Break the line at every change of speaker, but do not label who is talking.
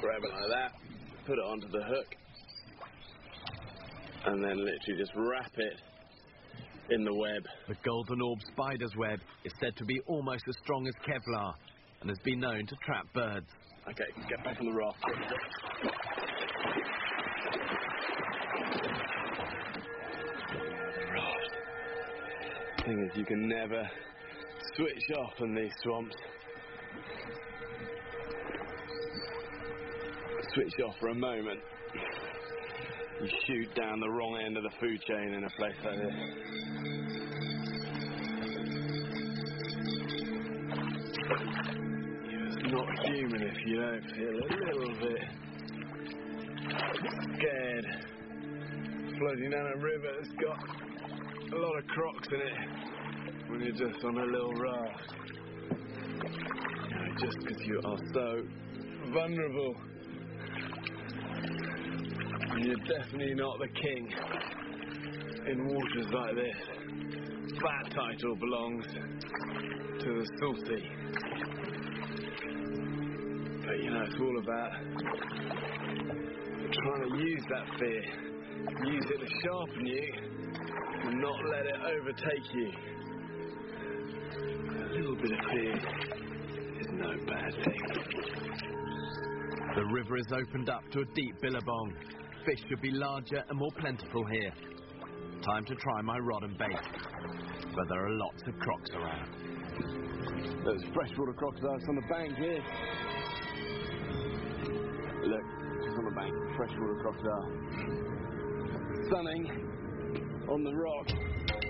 grab it like that, put it onto the hook, and then literally just wrap it in the web.
The golden orb spider's web is said to be almost as strong as Kevlar and has been known to trap birds.
Okay, get back on the raft. The thing is, you can never switch off in these swamps. Switch off for a moment, you shoot down the wrong end of the food chain in a place like this. You're not human if you don't feel a little bit scared. Floating down a river that's got a lot of crocs in it when you're just on a little raft. You know, just because you are so vulnerable. You're definitely not the king in waters like this. That title belongs to the salty. But you know, it's all about trying to use that fear, use it to sharpen you, and not let it overtake you. A little bit of fear is no bad thing.
The river is opened up to a deep billabong. Fish should be larger and more plentiful here. Time to try my rod and bait, but there are lots of crocs around.
There's freshwater crocodiles on the bank here. Look, just on the bank, freshwater crocodile. Sunning on the rock.